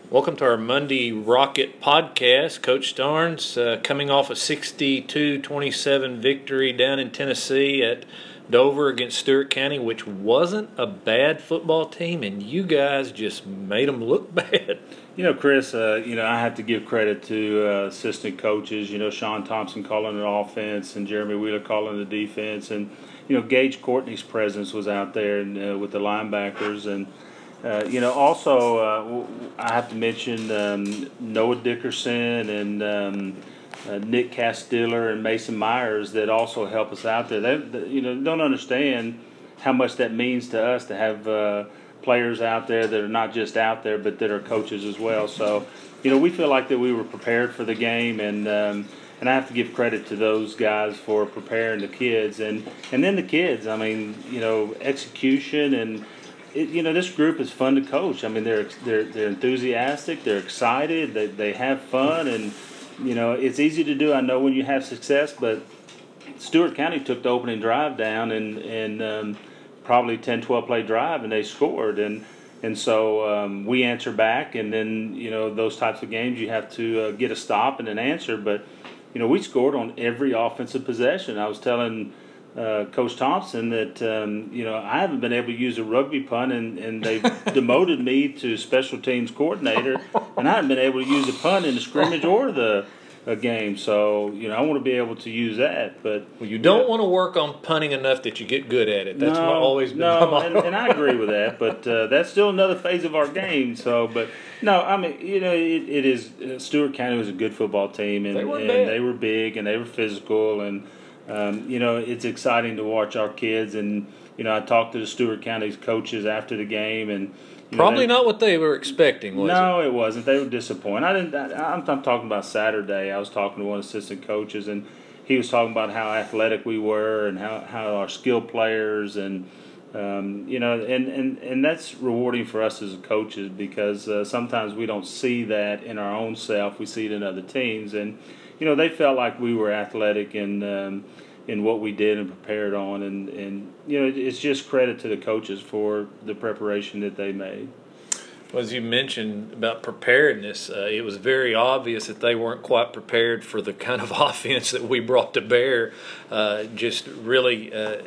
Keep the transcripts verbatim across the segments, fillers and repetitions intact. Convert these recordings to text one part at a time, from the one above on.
Welcome to our Monday Rocket podcast. Coach Starnes uh, coming off a sixty-two twenty-seven victory down in Tennessee at Dover against Stewart County, which wasn't a bad football team, and you guys just made them look bad. You know, Chris, uh, you know, I have to give credit to uh, assistant coaches, you know, Sean Thompson calling the offense and Jeremy Wheeler calling the defense. And, you know, Gage Courtney's presence was out there and, uh, with the linebackers. And, uh, you know, also uh, I have to mention um, Noah Dickerson and um, uh, Nick Castiller and Mason Myers that also help us out there. They, they, you know, don't understand how much that means to us to have uh, – players out there that are not just out there, but that are coaches as well. So, you know, we feel like that we were prepared for the game, and um, and I have to give credit to those guys for preparing the kids, and and then the kids. I mean, you know, execution and it, you know, this group is fun to coach. I mean, they're they're they're enthusiastic, they're excited, they they have fun, and you know, it's easy to do. I know when you have success, but Stewart County took the opening drive down and and. Um, probably ten, twelve play drive, and they scored. And and so um, we answer back, and then, you know, those types of games you have to uh, get a stop and an answer. But, you know, we scored on every offensive possession. I was telling uh, Coach Thompson that, um, you know, I haven't been able to use a rugby punt, and, and they've demoted me to special teams coordinator, and I haven't been able to use a punt in the scrimmage or the a game. So, you know, I want to be able to use that. But Well, you don't yeah. want to work on punting enough that you get good at it. That's no, always been no, my and, and I agree with that. But uh, that's still another phase of our game. So, but no, I mean, you know, it, it is. Uh, Stewart County was a good football team, and They weren't and bad. they were big and they were physical, and um, you know, it's exciting to watch our kids. And you know, I talked to the Stewart County's coaches after the game, and you Probably know, not what they were expecting, was no, it? it wasn't. They were disappointed. I didn't. I, I'm, I'm talking about Saturday. I was talking to one assistant coaches, and he was talking about how athletic we were and how, how our skilled players and um, you know, and, and, and that's rewarding for us as coaches because uh, sometimes we don't see that in our own self. We see it in other teams, and you know, they felt like we were athletic and. Um, in what we did and prepared on, and, and you know, it's just credit to the coaches for the preparation that they made. Well, as you mentioned about preparedness, uh, it was very obvious that they weren't quite prepared for the kind of offense that we brought to bear. Uh, just really uh,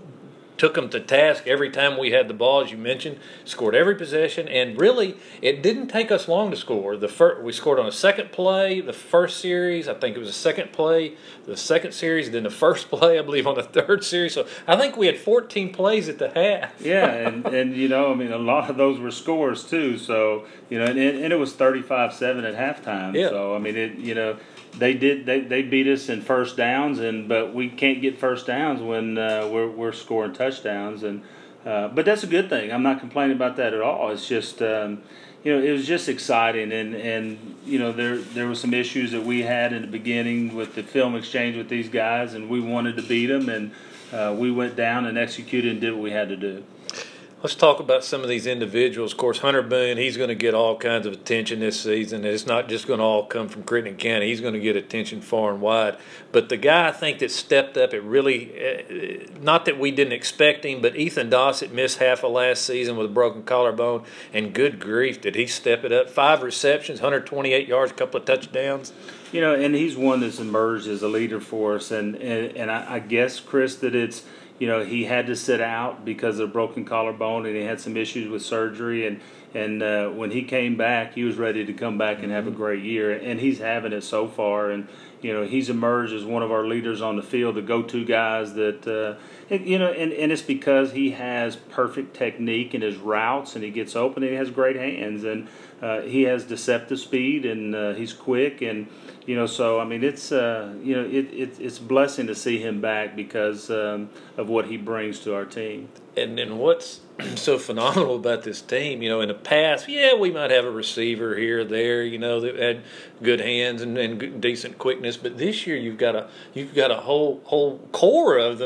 took them to task every time we had the ball, as you mentioned, scored every possession, and really it didn't take us long to score. The first, we scored on a second play, the first series, I think it was the second play, the second series, then the first play, I believe, on the third series. So I think we had fourteen plays at the half. Yeah, and, and you know, I mean, a lot of those were scores too. So you know, and, and it was thirty-five seven at halftime. Yeah. So I mean, it you know, they did they, they beat us in first downs, and but we can't get first downs when uh, we're we're scoring touchdowns, and uh, but that's a good thing. I'm not complaining about that at all. It's just um, you know, it was just exciting, and, and you know, there there was some issues that we had in the beginning with the film exchange with these guys, and we wanted to beat them, and uh, we went down and executed and did what we had to do. Let's talk about some of these individuals. Of course, Hunter Boone, he's going to get all kinds of attention this season. It's not just going to all come from Crittenden County. He's going to get attention far and wide. But the guy I think that stepped up, it really, uh, not that we didn't expect him, but Ethan Dossett missed half of last season with a broken collarbone, and good grief, did he step it up. Five receptions, one hundred twenty-eight yards, a couple of touchdowns. You know, and he's one that's emerged as a leader for us, and, and, and I, I guess, Chris, that it's, you know, he had to sit out because of a broken collarbone, and he had some issues with surgery. And and uh, when he came back, he was ready to come back and have a great year, and he's having it so far. And you know, he's emerged as one of our leaders on the field, the go-to guys. That uh, and, you know, and, and it's because he has perfect technique in his routes, and he gets open, and he has great hands, and uh, he has deceptive speed, and uh, he's quick, and you know, so I mean, it's uh, you know, it, it it's a blessing to see him back because um, of what he brings to our team. And then what's so phenomenal about this team, you know, in the past, yeah, we might have a receiver here or there, you know, that had good hands and, and good, decent quickness. But this year, you've got a you've got a whole whole core of them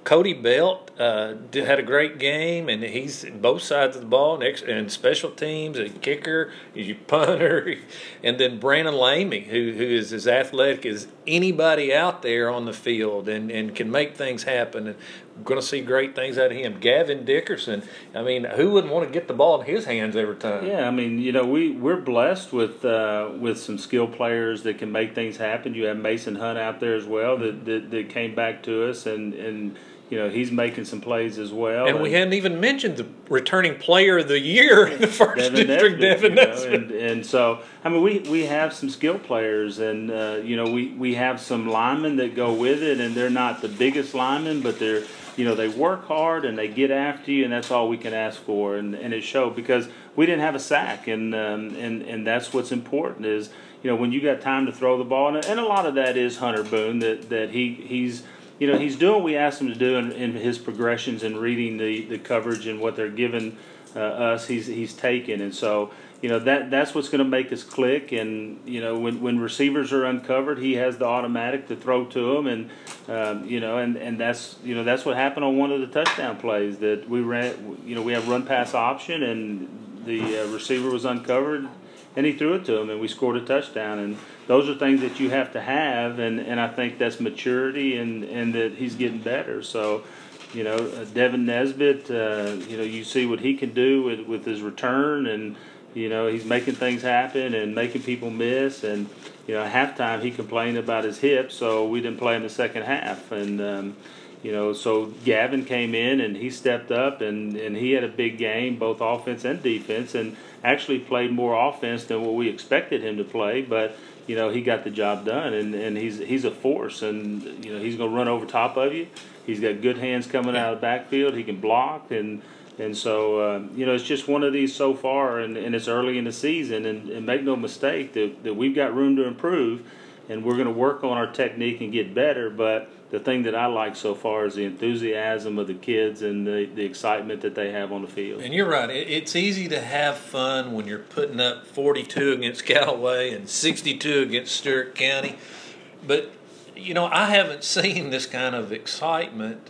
Cody Belt uh, did, had a great game, and he's both sides of the ball, and, ex- and special teams, a kicker, a punter, and then Brandon Lamy, who who is as athletic as anybody out there on the field, and, and can make things happen. And we're going to see great things out of him. Gavin Dickerson, I mean, who wouldn't want to get the ball in his hands every time? Yeah, I mean, you know, we we're blessed with uh, with some skill players that can make things happen. You have Mason Hunt out there as well that that, that came back to us, and and you know he's making some plays as well. And, and we hadn't even mentioned the returning player of the year in the first Devin district, Nesbitt, Devin you know, Nesbitt. and, and so I mean we, we have some skill players, and uh, you know we, we have some linemen that go with it, and they're not the biggest linemen, but they're you know they work hard and they get after you, and that's all we can ask for, and, and it showed because we didn't have a sack, and um, and and that's what's important is you know when you got time to throw the ball, and, and a lot of that is Hunter Boone that that he he's. You know, he's doing what we asked him to do in, in his progressions and reading the, the coverage and what they're giving uh, us. He's he's taken, and so you know that that's what's going to make us click. And you know, when, when receivers are uncovered, he has the automatic to throw to them, and um, you know, and, and that's you know that's what happened on one of the touchdown plays that we ran. You know, we have run pass option, and the uh, receiver was uncovered, and he threw it to him, and we scored a touchdown. And those are things that you have to have, and, and I think that's maturity, and, and that he's getting better. So, you know, uh, Devin Nesbitt, uh, you know, you see what he can do with, with his return, and, you know, he's making things happen and making people miss. And, you know, at halftime he complained about his hip, so we didn't play in the second half. And, um, you know, so Gavin came in and he stepped up, and, and he had a big game, both offense and defense, and actually played more offense than what we expected him to play. But, you know, he got the job done, and, and he's he's a force, and, you know, he's going to run over top of you. He's got good hands coming out of the backfield. He can block, and and so, um, you know, it's just one of these so far, and, and it's early in the season. And, and make no mistake that, that we've got room to improve, and we're going to work on our technique and get better. But the thing that I like so far is the enthusiasm of the kids and the, the excitement that they have on the field. And you're right. It's easy to have fun when you're putting up forty-two against Callaway and sixty-two against Stewart County. But, you know, I haven't seen this kind of excitement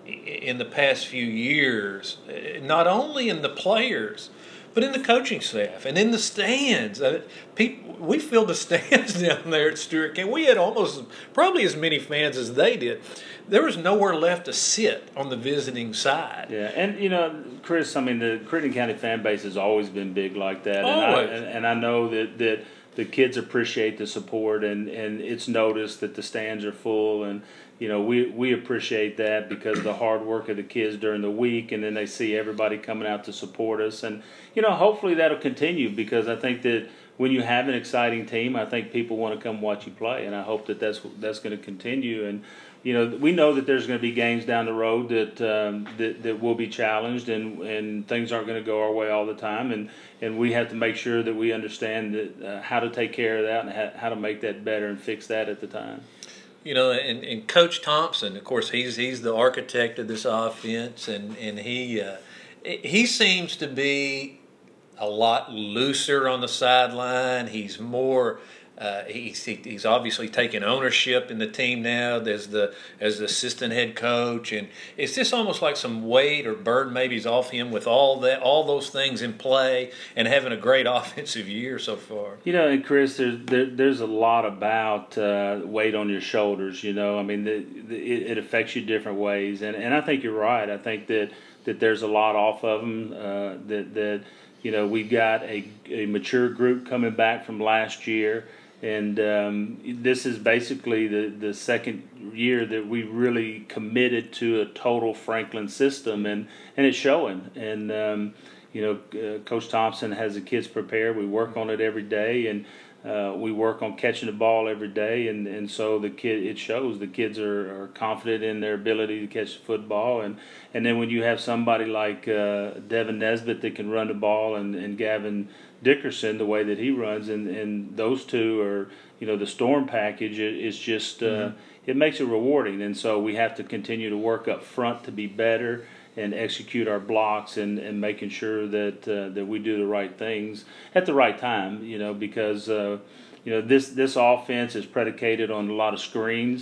in the past few years, not only in the players, but in the coaching staff and in the stands. Uh, people, we filled the stands down there at Stewart County. We had almost probably as many fans as they did. There was nowhere left to sit on the visiting side. Yeah, and you know, Chris, I mean, the Crittenden County fan base has always been big like that, and Always. I, and, and I know that that the kids appreciate the support, and, and it's noticed that the stands are full, and you know we we appreciate that because of the hard work of the kids during the week, and then they see everybody coming out to support us, and you know hopefully that'll continue because I think that when you have an exciting team, I think people want to come watch you play, and I hope that that's that's going to continue. And you know we know that there's going to be games down the road that um, that that will be challenged, and and things aren't going to go our way all the time, and and we have to make sure that we understand that uh, how to take care of that and how, how to make that better and fix that at the time. You know, and, and Coach Thompson, of course, he's he's the architect of this offense, and and he uh, he seems to be a lot looser on the sideline. He's more. Uh, he's he's obviously taking ownership in the team now as the as the assistant head coach, and it's just almost like some weight or burden maybe is off him with all that all those things in play and having a great offensive year so far. You know, and Chris, there's there, there's a lot about uh, weight on your shoulders. You know, I mean, the, the, it, it affects you different ways, and and I think you're right. I think that that there's a lot off of them. Uh, that that you know we've got a a mature group coming back from last year. And um, this is basically the, the second year that we really committed to a total Franklin system, and, and it's showing. And, um, you know, uh, Coach Thompson has the kids prepared. We work on it every day, and uh, we work on catching the ball every day. And, and so the kid, it shows the kids are, are confident in their ability to catch the football. And, and then when you have somebody like uh, Devin Nesbitt that can run the ball, and, and Gavin Dickerson, the way that he runs, and, and those two are, you know, the Storm package is just, uh, mm-hmm. it makes it rewarding. And so we have to continue to work up front to be better and execute our blocks, and, and making sure that uh, that we do the right things at the right time, you know, because, uh, you know, this, this offense is predicated on a lot of screens.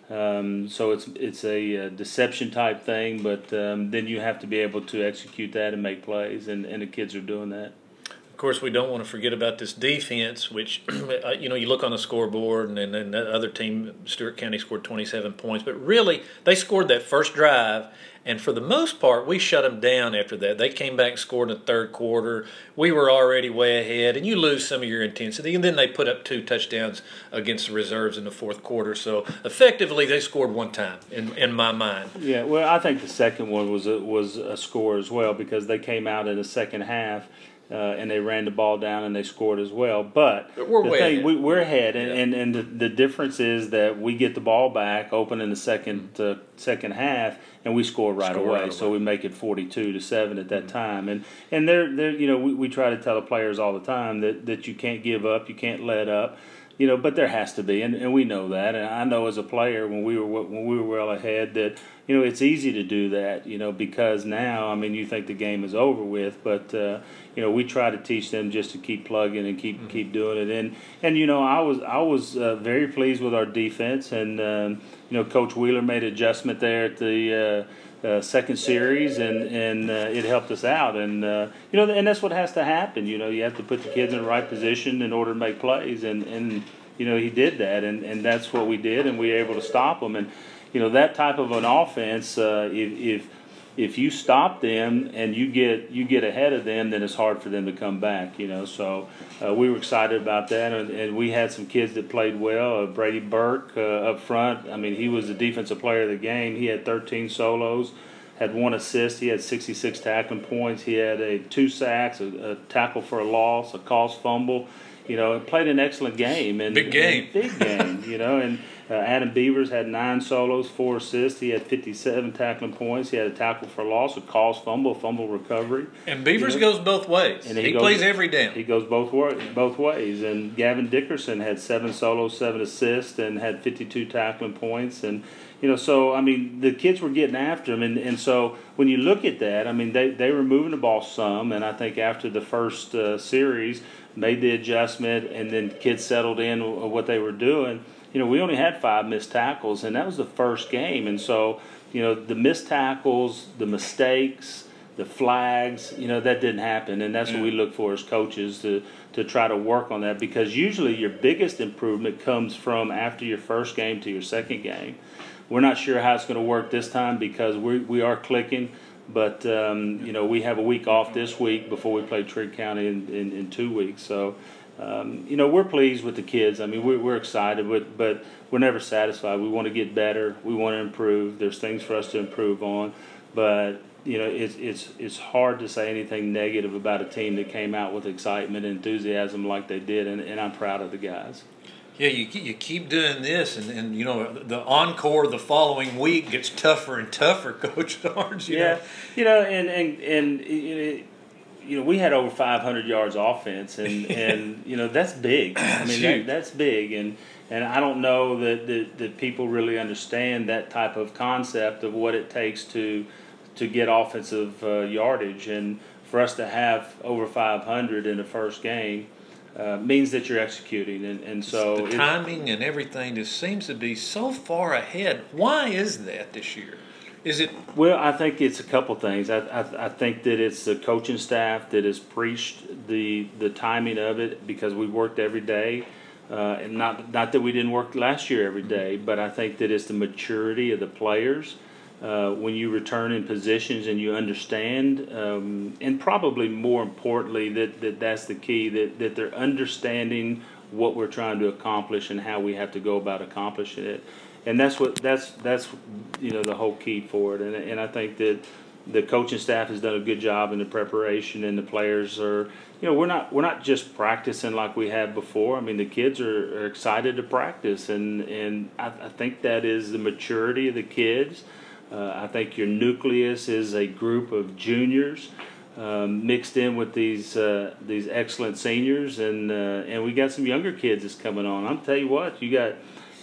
Um, so it's it's a, uh deception type thing, but um, then you have to be able to execute that and make plays, and, and the kids are doing that. Of course, we don't want to forget about this defense, which, you know, you look on the scoreboard, and then that other team, Stewart County, scored twenty-seven points. But really, they scored that first drive, and for the most part, we shut them down after that. They came back and scored in the third quarter. We were already way ahead, and you lose some of your intensity. And then they put up two touchdowns against the reserves in the fourth quarter. So, effectively, they scored one time, in, in my mind. Yeah, well, I think the second one was a, was a score as well, because they came out in the second half. Uh, and they ran the ball down and they scored as well. But we're the way thing, ahead. we, we're ahead, and, Yeah. and, and the, the difference is that we get the ball back open in the second uh, second half, and we score right Score away. right So away. we make it forty-two to seven at that time. And and they're they're you know we, we try to tell the players all the time that, that you can't give up, you can't let up. You know, but there has to be, and, and we know that. And I know as a player, when we were when we were well ahead, that you know it's easy to do that. You know, because now, I mean, you think the game is over with, but uh, you know we try to teach them just to keep plugging and keep mm-hmm. keep doing it. And and you know I was I was uh, very pleased with our defense, and um, you know Coach Wheeler made an adjustment there at the. Uh, Uh, second series, and and uh, it helped us out, and uh, you know, and that's what has to happen. You know, you have to put the kids in the right position in order to make plays, and, and you know he did that, and, and that's what we did, and we were able to stop them. And you know that type of an offense, uh, if if if you stop them and you get you get ahead of them, then it's hard for them to come back. You know, so uh, we were excited about that, and, and we had some kids that played well. Uh, Brady Burke uh, up front. I mean, he was the defensive player of the game. He had thirteen solos, had one assist. He had sixty-six tackling points. He had a two sacks, a, a tackle for a loss, a caused fumble. You know, and played an excellent game. And big game. And big game. You know, and. Uh, Adam Beavers had nine solos, four assists. He had fifty-seven tackling points. He had a tackle for loss, a caused fumble, a fumble recovery. And Beavers you know? goes both ways. And he he goes, plays every down. He goes both wa- both ways. And Gavin Dickerson had seven solos, seven assists, and had fifty-two tackling points. And you know, so I mean, the kids were getting after him. And, and so when you look at that, I mean, they they were moving the ball some. And I think after the first uh, series, made the adjustment, and then kids settled in what they were doing. You know, we only had five missed tackles, and that was the first game. And so, you know, the missed tackles, the mistakes, the flags, you know, that didn't happen. And that's yeah. what we look for as coaches, to, to try to work on that, because usually your biggest improvement comes from after your first game to your second game. We're not sure how it's going to work this time, because we we are clicking. But, um, you know, we have a week off this week before we play Trigg County in, in, in two weeks. So, Um, you know, we're pleased with the kids. I mean, we're, we're excited, but, but we're never satisfied. We want to get better. We want to improve. There's things for us to improve on. But, you know, it's it's it's hard to say anything negative about a team that came out with excitement and enthusiasm like they did, and, and I'm proud of the guys. Yeah, you you keep doing this, and, and you know, the encore the following week gets tougher and tougher, Coach Starnes. You yeah, know? you know, and, and, and you know, you know, we had over five hundred yards offense, and, and you know, that's big. I mean, that, that's big, and and I don't know that, that that people really understand that type of concept of what it takes to to get offensive uh, yardage, and for us to have over five hundred in the first game uh, means that you're executing, and and so the timing and everything just seems to be so far ahead. Why is that this year? Is it? Well, I think it's a couple things. I, I I think that it's the coaching staff that has preached the the timing of it, because we worked every day, uh, and not not that we didn't work last year every day, but I think that it's the maturity of the players. Uh, when you return in positions and you understand, um, and probably more importantly, that, that that's the key, that, that they're understanding what we're trying to accomplish and how we have to go about accomplishing it. And that's what that's that's you know the whole key for it, and and I think that the coaching staff has done a good job in the preparation, and the players are, you know, we're not we're not just practicing like we had before. I mean, the kids are, are excited to practice, and and I, I think that is the maturity of the kids. Uh, I think your nucleus is a group of juniors um, mixed in with these uh, these excellent seniors, and uh, and we got some younger kids that's coming on. I'm tell you what, you got.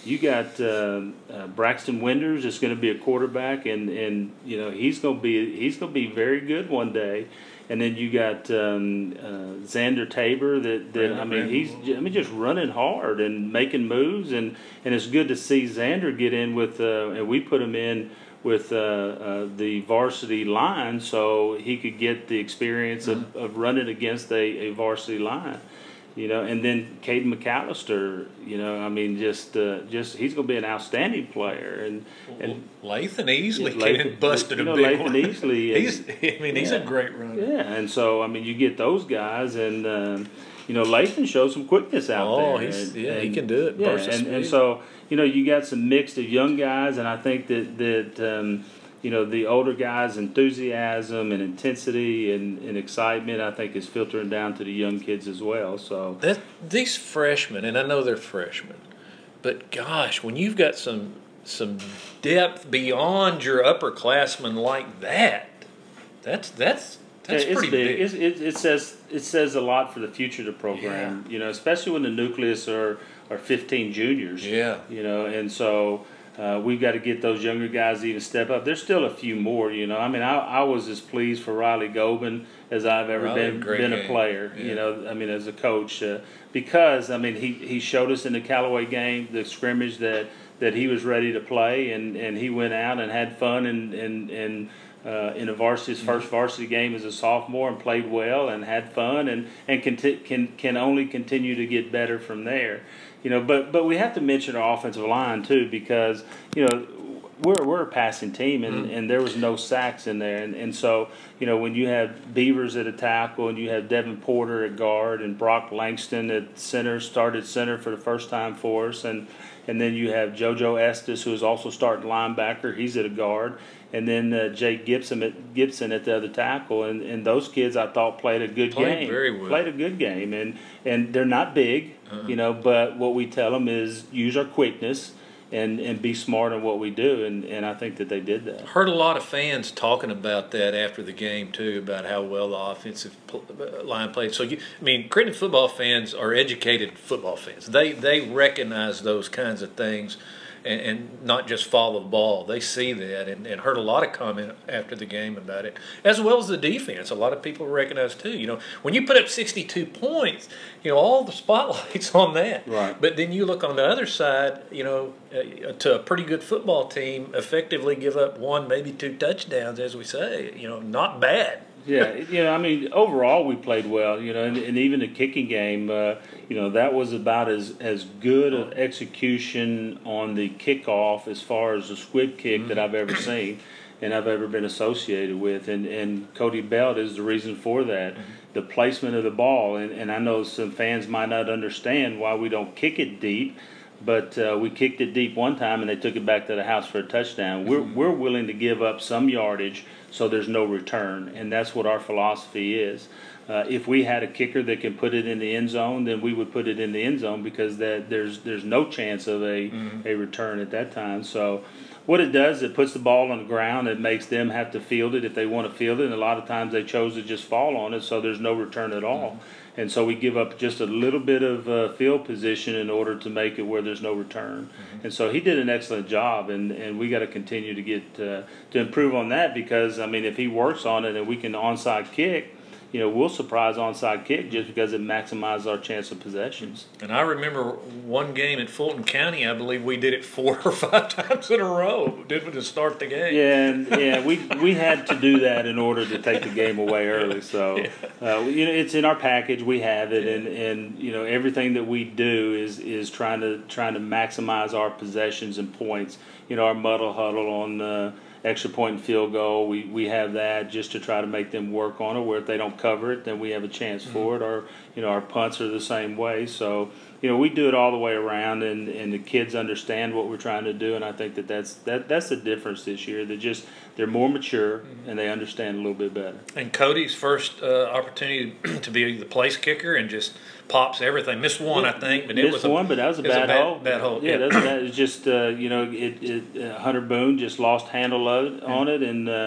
you got uh, uh, Braxton Winders is going to be a quarterback, and, and you know he's going to be he's going to be very good one day. And then you got um, uh, Xander Tabor. That, that I mean, he's I mean just running hard and making moves, and, and it's good to see Xander get in with. Uh, and we put him in with uh, uh, the varsity line, so he could get the experience mm-hmm. of, of running against a, a varsity line. You know, and then Caden McAllister, you know, I mean, just, uh, just he's going to be an outstanding player, and and Lathan Easley yeah, came and busted you know, a big Lathan one. Easley, he's, I mean, he's yeah, a great runner. Yeah, and so I mean, you get those guys, and um, you know, Lathan shows some quickness out oh, there. He's, and, yeah, and, he can do it. Yeah, and, and so you know, you got some mixed of young guys, and I think that that. Um, You know, the older guys' enthusiasm and intensity and, and excitement, I think, is filtering down to the young kids as well. So that, these freshmen, and I know they're freshmen, but gosh, when you've got some some depth beyond your upperclassmen like that, that's that's that's yeah, it's pretty big. big. It's, it, it says it says a lot for the future of the program. Yeah. You know, especially when the nucleus are are fifteen juniors. Yeah. You know, and so. Uh, we've got to get those younger guys to even step up. There's still a few more, you know. I mean, I, I was as pleased for Riley Gobin as I've ever Riley, been great been game. a player, yeah. you know. I mean, as a coach, uh, because I mean, he, he showed us in the Callaway game, the scrimmage that, that he was ready to play, and, and he went out and had fun and and and. Uh, in a varsity, his first varsity game as a sophomore, and played well and had fun, and and can t- can can only continue to get better from there, you know. But but we have to mention our offensive line too, because you know we're we're a passing team, and, mm-hmm. and there was no sacks in there, and, and so you know when you have Beavers at a tackle, and you have Devin Porter at guard, and Brock Langston at center, started center for the first time for us, and and then you have JoJo Estes, who is also starting linebacker, he's at a guard. And then uh, Jake Gibson at, Gibson at the other tackle, and, and those kids I thought played a good played game. Very well. Played a good game, and and they're not big, uh-huh. you know. But what we tell them is use our quickness and, and be smart in what we do, and, and I think that they did that. Heard a lot of fans talking about that after the game too, about how well the offensive line played. So you, I mean, Crittenden football fans are educated football fans. They they recognize those kinds of things. And, and not just follow the ball. They see that, and, and heard a lot of comment after the game about it, as well as the defense. A lot of people recognize too. You know, when you put up sixty-two points, you know all the spotlight's on that. Right. But then you look on the other side. You know, uh, to a pretty good football team, effectively give up one, maybe two touchdowns, as we say. You know, not bad. Yeah, you know, I mean, overall we played well, you know, and, and even the kicking game, uh, you know, that was about as, as good of execution on the kickoff as far as the squib kick mm-hmm. that I've ever seen and I've ever been associated with. And, and Cody Belt is the reason for that, mm-hmm. the placement of the ball. And, and I know some fans might not understand why we don't kick it deep. But uh, we kicked it deep one time, and they took it back to the house for a touchdown. We're we're willing to give up some yardage so there's no return, and that's what our philosophy is. Uh, if we had a kicker that can put it in the end zone, then we would put it in the end zone because that there's there's no chance of a mm-hmm. a return at that time. So what it does, it puts the ball on the ground. It makes them have to field it if they want to field it, and a lot of times they chose to just fall on it, so there's no return at all. Mm-hmm. And so we give up just a little bit of uh, field position in order to make it where there's no return. Mm-hmm. And so he did an excellent job, and, and we got to continue to get uh, to improve on that because, I mean, if he works on it and we can onside kick, you know, we'll surprise onside kick just because it maximizes our chance of possessions. And I remember one game at Fulton County, I believe we did it four or five times in a row, didn't we, to start the game? Yeah, and, yeah, we we had to do that in order to take the game away early. So, yeah. uh, you know, it's in our package. We have it, and, and you know, everything that we do is is trying to trying to maximize our possessions and points. You know, our muddle huddle on the extra point and field goal, we, we have that just to try to make them work on it, where if they don't cover it, then we have a chance mm-hmm. for it. Or, you know, our punts are the same way. So, you know, we do it all the way around, and, and the kids understand what we're trying to do, and I think that that's, that, that's the difference this year. They're just, they're more mature, mm-hmm. and they understand a little bit better. And Cody's first uh, opportunity to be the place kicker and just pops everything. Missed one, yeah, I think, but missed it was a, one, but that was a bad, a bad hole. Bad hole. Yeah, yeah. that's that. It's just uh, you know, it, it uh, Hunter Boone just lost handle of it, on it, and uh,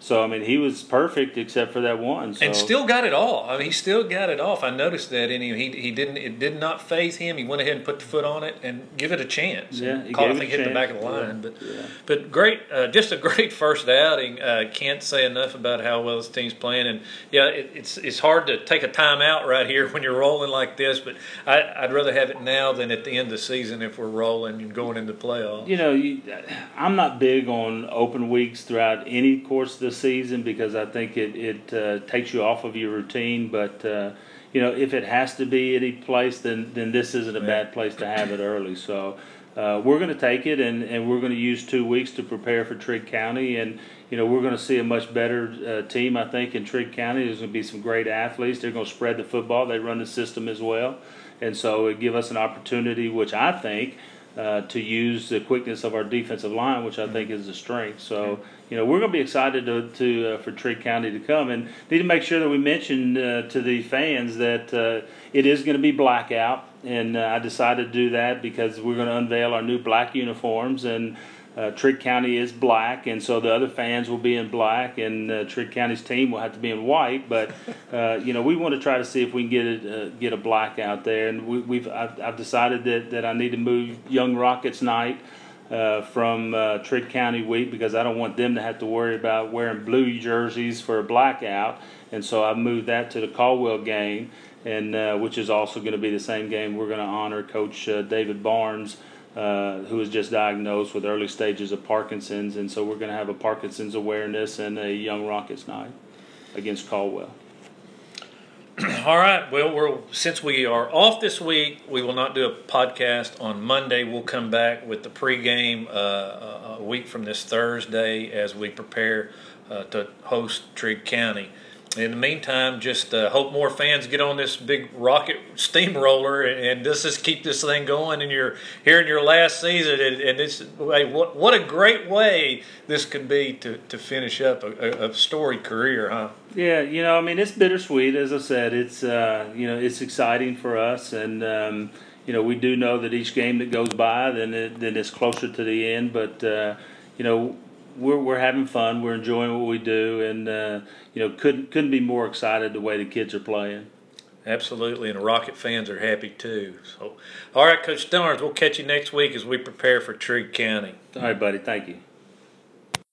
So I mean, he was perfect except for that one. So. And still got it all. I mean, he still got it off. I noticed that, and he, he he didn't. It did not faze him. He went ahead and put the foot on it and give it a chance. Yeah, he caught, gave I think it a hit the chance. back of the line. Yeah. But Yeah. but great, uh, just a great first outing. Uh, can't say enough about how well this team's playing. And yeah, it, it's it's hard to take a timeout right here when you're rolling like this. But I, I'd rather have it now than at the end of the season if we're rolling and going into the playoffs. You know, you, I'm not big on open weeks throughout any course of the season because I think it, it uh, takes you off of your routine. But, uh, you know, if it has to be any place, then, then this isn't a bad place to have it early. So uh, we're going to take it, and, and we're going to use two weeks to prepare for Trigg County. And, you know, we're going to see a much better uh, team, I think, in Trigg County. There's going to be some great athletes. They're going to spread the football. They run the system as well. And so it give us an opportunity, which I think, Uh, to use the quickness of our defensive line, which I think is a strength. So, you know, we're going to be excited to, to uh, for Trigg County to come, and need to make sure that we mention uh, to the fans that uh, it is going to be blackout, and uh, I decided to do that because we're going to unveil our new black uniforms, and uh, Trigg County is black, and so the other fans will be in black, and uh, Trigg County's team will have to be in white. But uh, you know, we want to try to see if we can get it, uh, get a black out there, and we, we've I've, I've decided that, that I need to move Young Rockets night uh, from uh, Trigg County week because I don't want them to have to worry about wearing blue jerseys for a blackout, and so I've moved that to the Caldwell game, and uh, which is also going to be the same game. We're going to honor Coach uh, David Barnes. Uh, who was just diagnosed with early stages of Parkinson's, and so we're going to have a Parkinson's awareness and a Young Rockets night against Caldwell. All right. Well, we're, since we are off this week, we will not do a podcast on Monday. We'll come back with the pregame uh, a week from this Thursday as we prepare uh, to host Trigg County. In the meantime, just uh, hope more fans get on this big rocket steamroller and, and this is keep this thing going. And you're here in your last season, and, and this hey, what what a great way this could be to, to finish up a, a storied career, huh? Yeah, you know, I mean, it's bittersweet. As I said, it's uh, you know, it's exciting for us, and um, you know, we do know that each game that goes by, then it, then it's closer to the end. But uh, you know. We're we're having fun. We're enjoying what we do, and uh, you know couldn't couldn't be more excited the way the kids are playing. Absolutely, and the Rocket fans are happy too. So, all right, Coach Starnes, we'll catch you next week as we prepare for Trigg County. All right, buddy. Thank you.